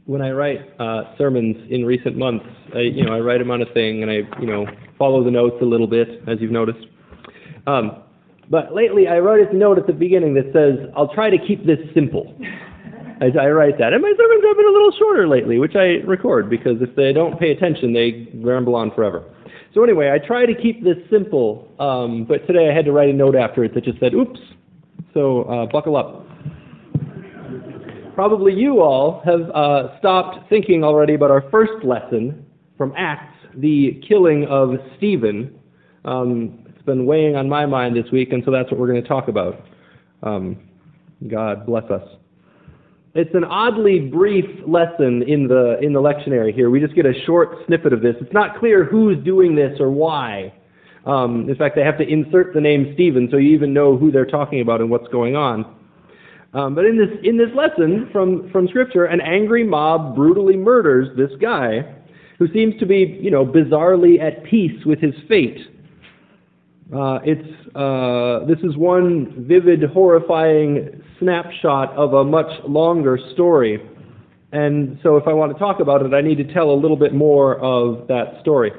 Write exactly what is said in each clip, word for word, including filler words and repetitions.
when I write uh, sermons in recent months, I, you know, I write them on a thing, and I, you know, follow the notes a little bit, as you've noticed. Um, but lately, I wrote a note at the beginning that says, "I'll try to keep this simple." As I write that, and my sermons have been a little shorter lately, which I record because if they don't pay attention, they ramble on forever. So anyway, I try to keep this simple, um, but today I had to write a note after it that just said, "Oops." So uh, buckle up. Probably you all have uh, stopped thinking already about our first lesson from Acts, the killing of Stephen. Um, it's been weighing on my mind this week, and so that's what we're going to talk about. Um, God bless us. It's an oddly brief lesson in the in the lectionary here. We just get a short snippet of this. It's not clear who's doing this or why. Um, in fact, they have to insert the name Stephen so you even know who they're talking about and what's going on. Um, but in this in this lesson from, from Scripture, an angry mob brutally murders this guy who seems to be, you know, bizarrely at peace with his fate. Uh, it's uh, this is one vivid, horrifying snapshot of a much longer story. And so if I want to talk about it, I need to tell a little bit more of that story.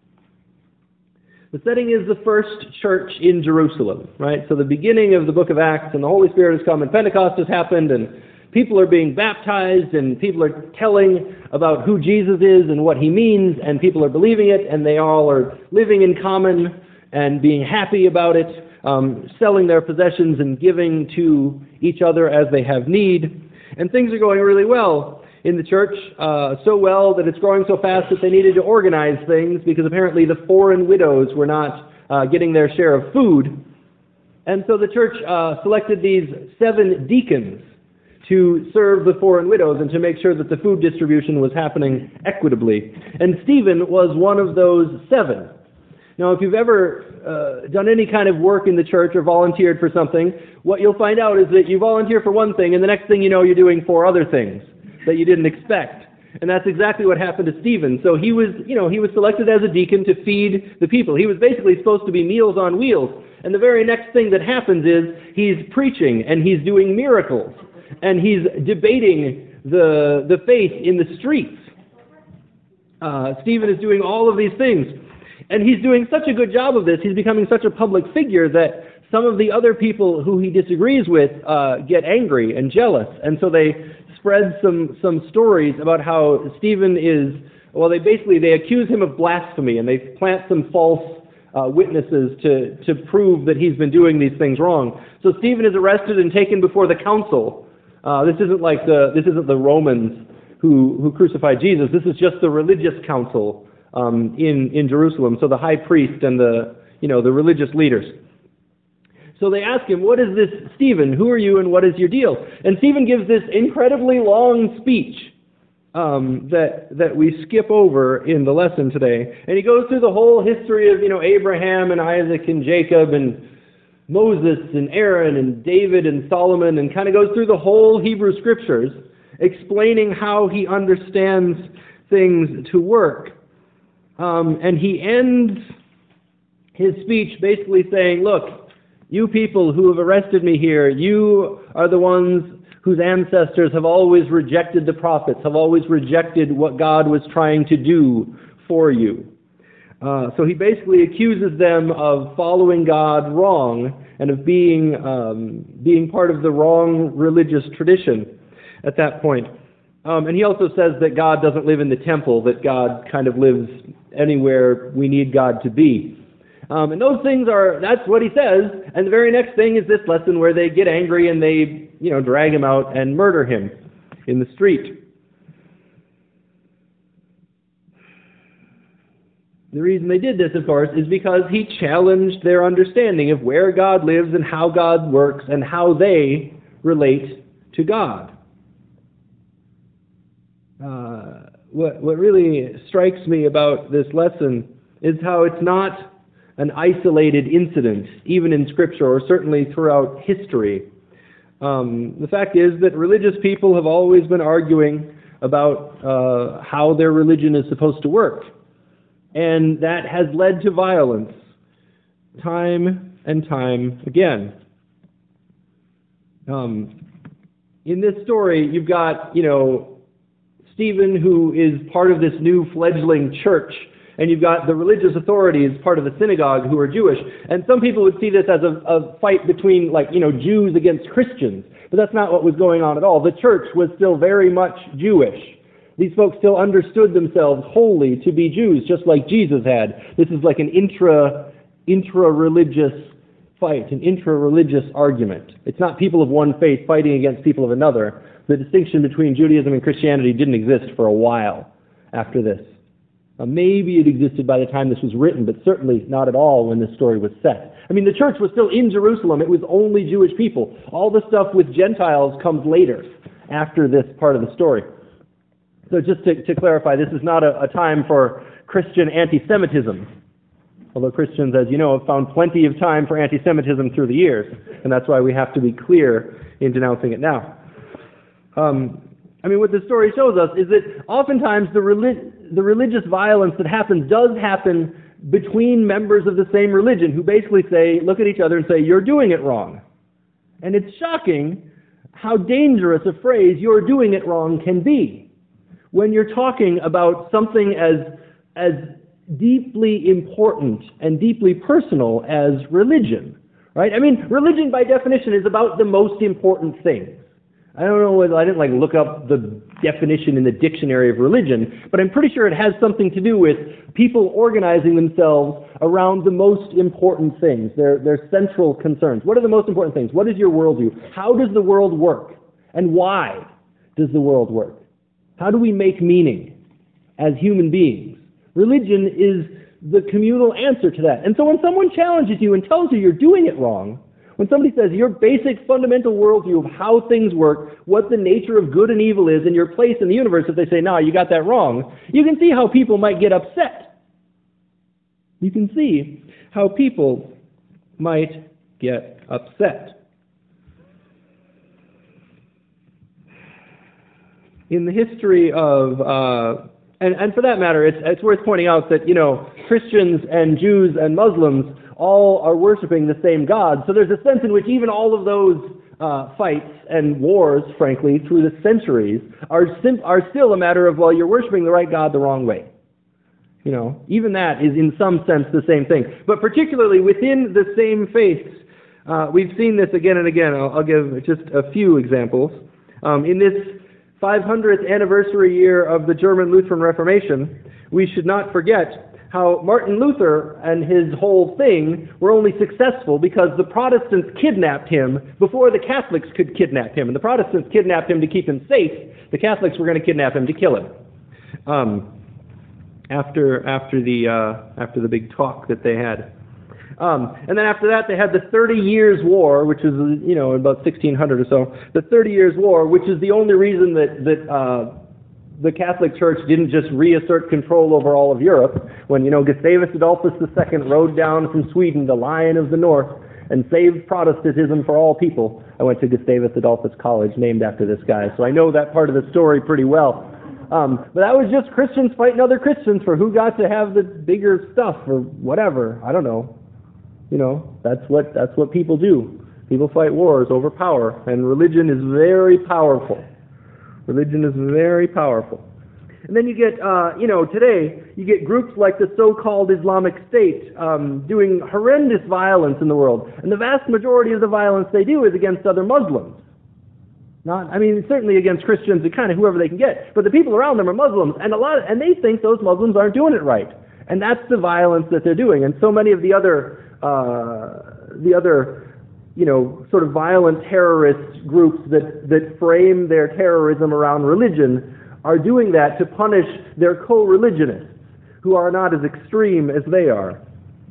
The setting is the first church in Jerusalem, right? So the beginning of the book of Acts, and the Holy Spirit has come, and Pentecost has happened, and people are being baptized, and people are telling about who Jesus is and what he means, and people are believing it, and they all are living in common and being happy about it, um, selling their possessions and giving to each other as they have need. And things are going really well in the church, uh, so well that it's growing so fast that they needed to organize things because apparently the foreign widows were not uh, getting their share of food. And so the church uh, selected these seven deacons to serve the foreign widows and to make sure that the food distribution was happening equitably. And Stephen was one of those seven. Now, if you've ever uh, done any kind of work in the church or volunteered for something, what you'll find out is that you volunteer for one thing, and the next thing you know, you're doing four other things that you didn't expect. And that's exactly what happened to Stephen. So he was, you know, he was selected as a deacon to feed the people. He was basically supposed to be Meals on Wheels. And the very next thing that happens is he's preaching, and he's doing miracles, and he's debating the, the faith in the streets. Uh, Stephen is doing all of these things. And he's doing such a good job of this, he's becoming such a public figure that some of the other people who he disagrees with uh, get angry and jealous. And so they spread some, some stories about how Stephen is, well, they basically, they accuse him of blasphemy, and they plant some false uh, witnesses to, to prove that he's been doing these things wrong. So Stephen is arrested and taken before the council. Uh, this isn't like the, this isn't the Romans who, who crucified Jesus. This is just the religious council Um, in, in Jerusalem, so the high priest and the, you know, the religious leaders. So they ask him, "What is this, Stephen? Who are you and what is your deal?" And Stephen gives this incredibly long speech um, that that we skip over in the lesson today. And he goes through the whole history of, you know, Abraham and Isaac and Jacob and Moses and Aaron and David and Solomon, and kind of goes through the whole Hebrew Scriptures, explaining how he understands things to work. Um, and he ends his speech basically saying, "Look, you people who have arrested me here, you are the ones whose ancestors have always rejected the prophets, have always rejected what God was trying to do for you." Uh, so he basically accuses them of following God wrong and of being um, being part of the wrong religious tradition at that point. Um, and he also says that God doesn't live in the temple, that God kind of lives anywhere we need God to be. Um, and those things are, that's what he says. And the very next thing is this lesson where they get angry and they, you know, drag him out and murder him in the street. The reason they did this, of course, is because he challenged their understanding of where God lives and how God works and how they relate to God. Uh, what, what really strikes me about this lesson is how it's not an isolated incident, even in Scripture or certainly throughout history. Um, the fact is that religious people have always been arguing about uh, how their religion is supposed to work. And that has led to violence time and time again. Um, in this story, you've got, you know, Stephen, who is part of this new fledgling church, and you've got the religious authorities, part of the synagogue, who are Jewish. And some people would see this as a, a fight between, like, you know, Jews against Christians. But that's not what was going on at all. The church was still very much Jewish. These folks still understood themselves wholly to be Jews, just like Jesus had. This is like an intra, intra-religious fight, an intra-religious argument. It's not people of one faith fighting against people of another. The distinction between Judaism and Christianity didn't exist for a while after this. Uh, maybe it existed by the time this was written, but certainly not at all when this story was set. I mean, the church was still in Jerusalem. It was only Jewish people. All the stuff with Gentiles comes later, after this part of the story. So just to, to clarify, this is not a, a time for Christian anti-Semitism. Although Christians, as you know, have found plenty of time for anti-Semitism through the years, and that's why we have to be clear in denouncing it now. Um, I mean, what this story shows us is that oftentimes the, relig- the religious violence that happens does happen between members of the same religion who basically say, look at each other and say, you're doing it wrong. And it's shocking how dangerous a phrase, you're doing it wrong, can be when you're talking about something as, as deeply important and deeply personal as religion. Right? I mean, religion by definition is about the most important things. I don't know whether I didn't like look up the definition in the dictionary of religion, but I'm pretty sure it has something to do with people organizing themselves around the most important things, their, their central concerns. What are the most important things? What is your worldview? How does the world work? And why does the world work? How do we make meaning as human beings? Religion is the communal answer to that. And so when someone challenges you and tells you you're doing it wrong, when somebody says your basic fundamental worldview of how things work, what the nature of good and evil is, and your place in the universe, if they say, no, you got that wrong, you can see how people might get upset. You can see how people might get upset. In the history of, uh, and, and for that matter, it's, it's worth pointing out that, you know, Christians and Jews and Muslims all are worshiping the same God. So there's a sense in which even all of those uh, fights and wars, frankly, through the centuries, are sim- are still a matter of, well, you're worshiping the right God the wrong way. You know, even that is in some sense the same thing. But particularly within the same faiths, uh, we've seen this again and again. I'll, I'll give just a few examples. Um, in this five hundredth anniversary year of the German Lutheran Reformation, we should not forget how Martin Luther and his whole thing were only successful because the Protestants kidnapped him before the Catholics could kidnap him. And the Protestants kidnapped him to keep him safe. The Catholics were going to kidnap him to kill him. Um, after after the uh, after the big talk that they had. Um, and then after that, they had the Thirty Years' War, which is, you know, about sixteen hundred or so. The Thirty Years' War, which is the only reason that that uh, the Catholic Church didn't just reassert control over all of Europe when, you know, Gustavus Adolphus the Second rode down from Sweden, the Lion of the North, and saved Protestantism for all people. I went to Gustavus Adolphus College, named after this guy, so I know that part of the story pretty well. Um, but that was just Christians fighting other Christians for who got to have the bigger stuff or whatever. I don't know. You know, that's what that's what people do. People fight wars over power, and religion is very powerful. Religion is very powerful. And then you get, uh, you know, today, you get groups like the so-called Islamic State um, doing horrendous violence in the world. And the vast majority of the violence they do is against other Muslims. Not, I mean, certainly against Christians and kind of whoever they can get. But the people around them are Muslims, and a lot, of, and they think those Muslims aren't doing it right. And that's the violence that they're doing. And so many of the other, uh, the other, you know, sort of violent terrorist groups that, that frame their terrorism around religion are doing that to punish their co-religionists who are not as extreme as they are.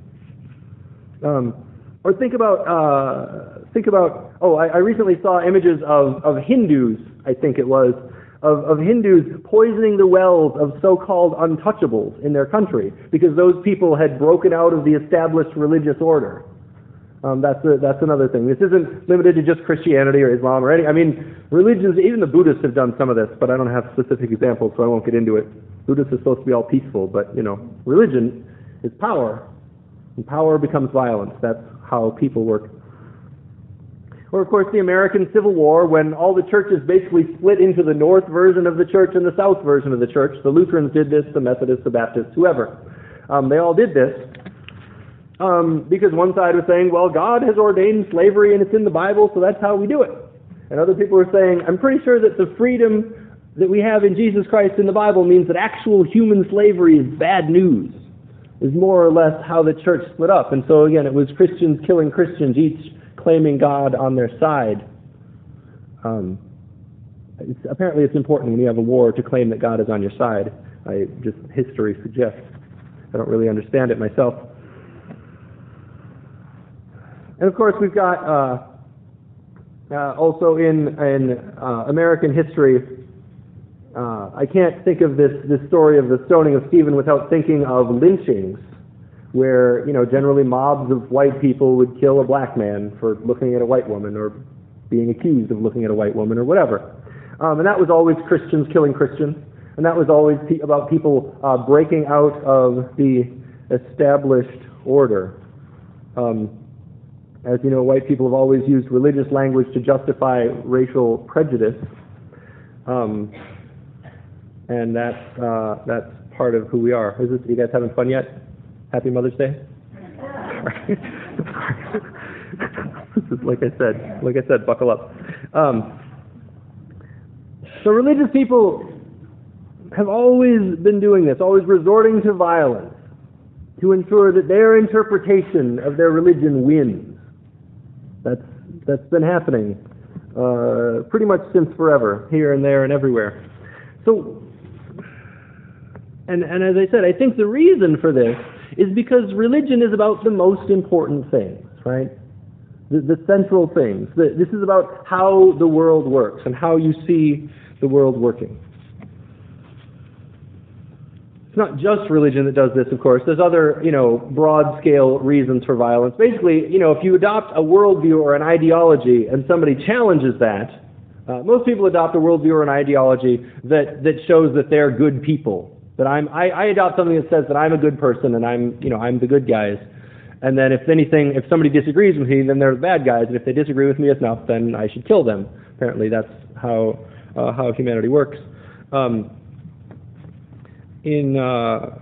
Um, or think about, uh, think about, oh, I, I recently saw images of, of Hindus, I think it was, of, of Hindus poisoning the wells of so-called untouchables in their country because those people had broken out of the established religious order. Um, that's a, that's another thing. This isn't limited to just Christianity or Islam or any. I mean, religions. Even the Buddhists have done some of this, but I don't have specific examples, so I won't get into it. Buddhists are supposed to be all peaceful, but you know, religion is power, and power becomes violence. That's how people work. Or, of course, the American Civil War, when all the churches basically split into the North version of the church and the South version of the church. The Lutherans did this, the Methodists, the Baptists, whoever. Um, they all did this um, because one side was saying, well, God has ordained slavery and it's in the Bible, so that's how we do it. And other people were saying, I'm pretty sure that the freedom that we have in Jesus Christ in the Bible means that actual human slavery is bad news, is more or less how the church split up. And so, again, it was Christians killing Christians, each claiming God on their side. Um, it's, apparently it's important when you have a war to claim that God is on your side. I just, history suggests. I don't really understand it myself. And of course we've got uh, uh, also in, in uh, American history, uh, I can't think of this, this story of the stoning of Stephen without thinking of lynchings, where, you know, generally mobs of white people would kill a black man for looking at a white woman or being accused of looking at a white woman or whatever. Um, and that was always Christians killing Christians, and that was always pe- about people uh, breaking out of the established order. Um, as you know, white people have always used religious language to justify racial prejudice, um, and that's, uh, that's part of who we are. Is this, you guys having fun yet? Happy Mother's Day? This is, like I said, like I said, buckle up. Um, so religious people have always been doing this, always resorting to violence to ensure that their interpretation of their religion wins. That's that's been happening uh, pretty much since forever, here and there and everywhere. So, and and as I said, I think the reason for this is because religion is about the most important things, right? The, the central things. The, this is about how the world works and how you see the world working. It's not just religion that does this, of course. There's other, you know, broad-scale reasons for violence. Basically, you know, if you adopt a worldview or an ideology and somebody challenges that, uh, most people adopt a worldview or an ideology that, that shows that they're good people. That I'm, I, I adopt something that says that I'm a good person and I'm, you know, I'm the good guys. And then if anything, if somebody disagrees with me, then they're the bad guys. And if they disagree with me enough, then I should kill them. Apparently, that's how uh, how humanity works. Um, in uh,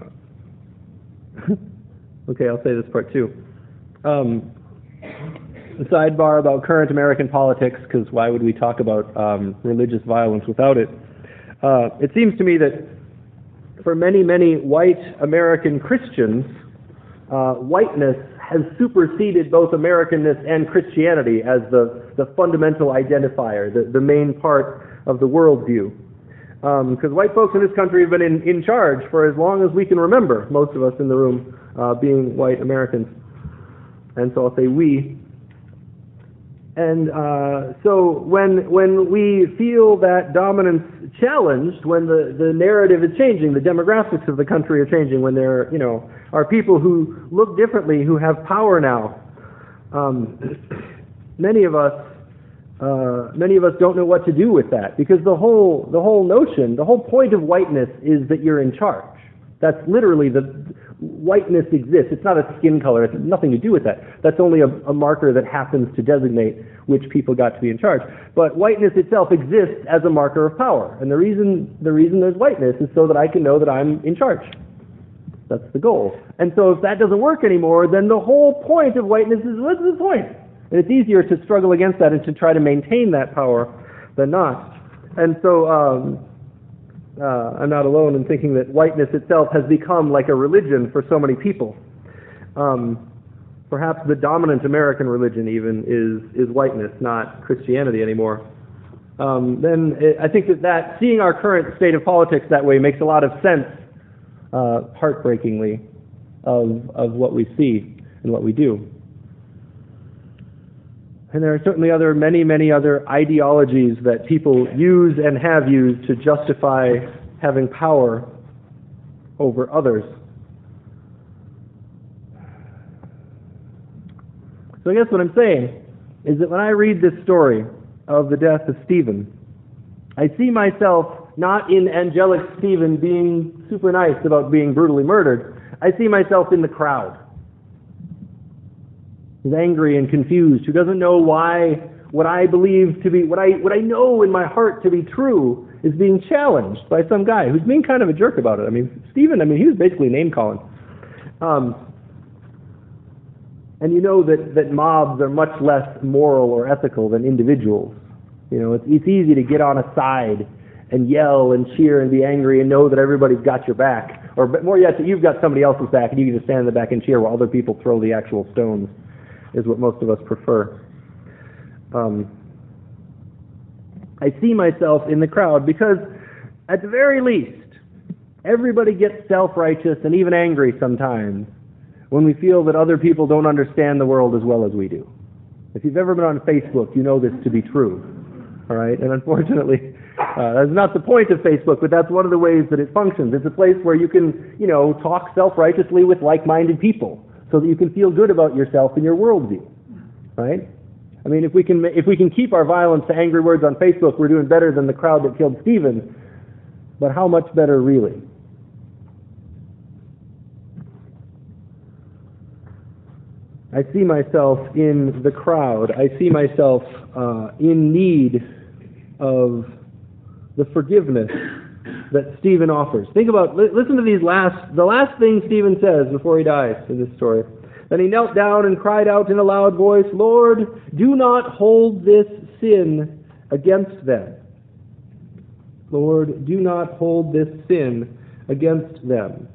okay, I'll say this part too. Um, the sidebar about current American politics, because why would we talk about um, religious violence without it? Uh, it seems to me that for many, many white American Christians, uh, whiteness has superseded both Americanness and Christianity as the, the fundamental identifier, the, the main part of the worldview. Because um, white folks in this country have been in, in charge for as long as we can remember, most of us in the room uh, being white Americans. And so I'll say we. And uh, so when when we feel that dominance challenged, when the, the narrative is changing, the demographics of the country are changing, when there, you know, are people who look differently, who have power now, um, many of us uh, many of us don't know what to do with that, because the whole the whole notion, the whole point of whiteness is that you're in charge. That's literally the whiteness exists. It's not a skin color. It has nothing to do with that. That's only a, a marker that happens to designate which people got to be in charge. But whiteness itself exists as a marker of power. And the reason the reason there's whiteness is so that I can know that I'm in charge. That's the goal. And so if that doesn't work anymore, then the whole point of whiteness is, what's the point? And it's easier to struggle against that and to try to maintain that power than not. And so um, uh, I'm not alone in thinking that whiteness itself has become like a religion for so many people. Um, perhaps the dominant American religion even is, is whiteness, not Christianity anymore. Um, then it, I think that, that seeing our current state of politics that way makes a lot of sense, uh, heartbreakingly, of, of what we see and what we do. And there are certainly other, many, many other ideologies that people use and have used to justify having power over others. So I guess what I'm saying is that when I read this story of the death of Stephen, I see myself not in angelic Stephen being super nice about being brutally murdered. I see myself in the crowd. Who's angry and confused, who doesn't know why what I believe to be, what I what I know in my heart to be true is being challenged by some guy who's being kind of a jerk about it. I mean, Stephen, I mean, he was basically name-calling. Um, and you know that, that mobs are much less moral or ethical than individuals. You know, it's, it's easy to get on a side and yell and cheer and be angry and know that everybody's got your back. Or but more yet, that you've got somebody else's back and you can just stand in the back and cheer while other people throw the actual stones, is what most of us prefer. Um, I see myself in the crowd because, at the very least, everybody gets self-righteous and even angry sometimes when we feel that other people don't understand the world as well as we do. If you've ever been on Facebook, you know this to be true. All right? And unfortunately, uh, that's not the point of Facebook, but that's one of the ways that it functions. It's a place where you can, you know, talk self-righteously with like-minded people so that you can feel good about yourself and your worldview. Right? I mean, if we can if we can keep our violence to angry words on Facebook, we're doing better than the crowd that killed Stephen. But how much better, really? I see myself in the crowd. I see myself uh, in need of the forgiveness that Stephen offers. Think about, listen to these last, the last thing Stephen says before he dies in this story. Then he knelt down and cried out in a loud voice, "Lord, do not hold this sin against them. Lord, do not hold this sin against them."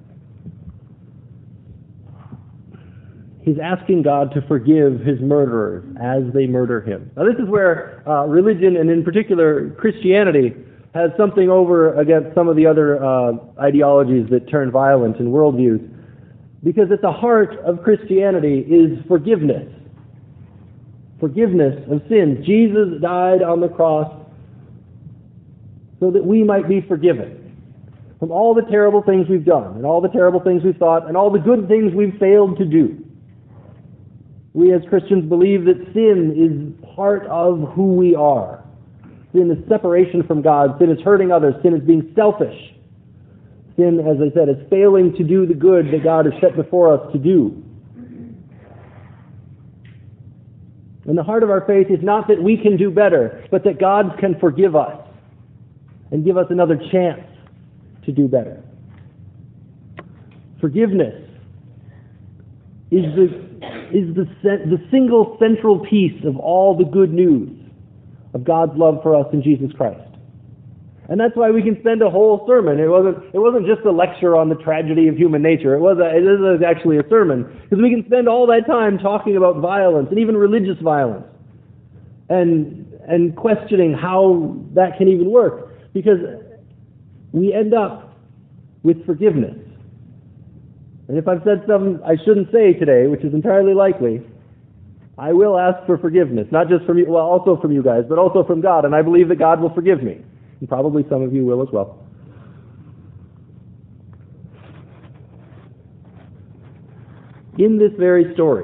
He's asking God to forgive his murderers as they murder him. Now this is where uh, religion, and in particular Christianity, has something over against some of the other uh, ideologies that turn violent and worldviews. Because at the heart of Christianity is forgiveness. Forgiveness of sins. Jesus died on the cross so that we might be forgiven from all the terrible things we've done, and all the terrible things we've thought, and all the good things we've failed to do. We as Christians believe that sin is part of who we are. Sin is separation from God. Sin is hurting others. Sin is being selfish. Sin, as I said, is failing to do the good that God has set before us to do. And the heart of our faith is not that we can do better, but that God can forgive us and give us another chance to do better. Forgiveness is the is the the single central piece of all the good news of God's love for us in Jesus Christ. And that's why we can spend a whole sermon. It wasn't it wasn't just a lecture on the tragedy of human nature. It was a, it is actually a sermon, because we can spend all that time talking about violence and even religious violence, and and questioning how that can even work, because we end up with forgiveness. And if I've said something I shouldn't say today, which is entirely likely, I will ask for forgiveness, not just from you, well, also from you guys, but also from God, and I believe that God will forgive me. And probably some of you will as well. In this very story,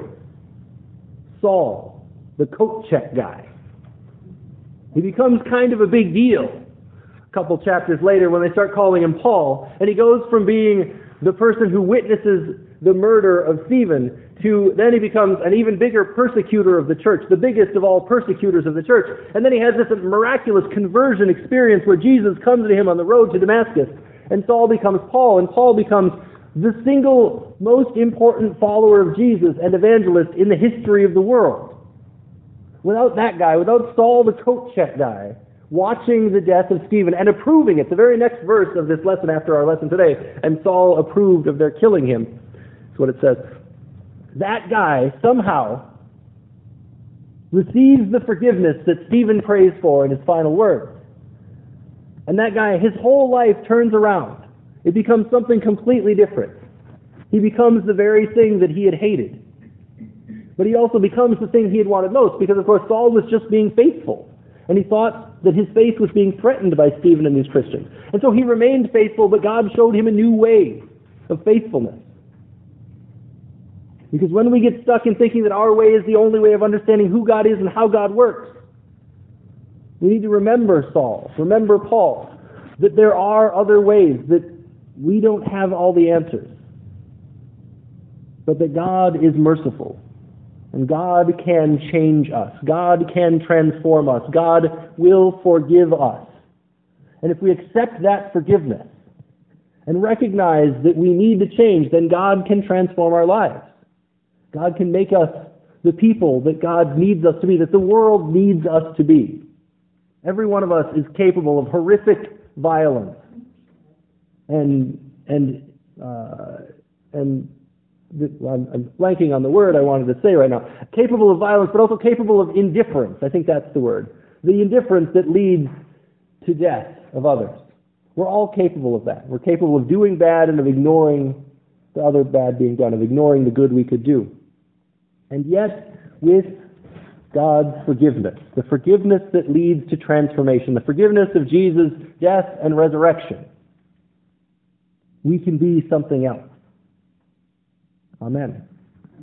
Saul, the coat check guy, he becomes kind of a big deal a couple chapters later when they start calling him Paul, and he goes from being the person who witnesses the murder of Stephen to then he becomes an even bigger persecutor of the church, the biggest of all persecutors of the church. And then he has this miraculous conversion experience where Jesus comes to him on the road to Damascus, and Saul becomes Paul, and Paul becomes the single most important follower of Jesus and evangelist in the history of the world. Without that guy, without Saul the coat check guy, watching the death of Stephen and approving it, the very next verse of this lesson after our lesson today, and Saul approved of their killing him, that's what it says. That guy somehow receives the forgiveness that Stephen prays for in his final words. And that guy, his whole life turns around. It becomes something completely different. He becomes the very thing that he had hated. But he also becomes the thing he had wanted most, because of course Saul was just being faithful. And he thought that his faith was being threatened by Stephen and these Christians. And so he remained faithful, but God showed him a new way of faithfulness. Because when we get stuck in thinking that our way is the only way of understanding who God is and how God works, we need to remember Saul, remember Paul, that there are other ways, that we don't have all the answers, but that God is merciful, And God can change us. God can transform us. God will forgive us. And if we accept that forgiveness and recognize that we need to change, then God can transform our lives. God can make us the people that God needs us to be, that the world needs us to be. Every one of us is capable of horrific violence and and uh, and I'm, I'm blanking on the word I wanted to say right now. Capable of violence, but also capable of indifference. I think that's the word. The indifference that leads to death of others. We're all capable of that. We're capable of doing bad and of ignoring the other bad being done, of ignoring the good we could do. And yet, with God's forgiveness, the forgiveness that leads to transformation, the forgiveness of Jesus' death and resurrection, we can be something else. Amen.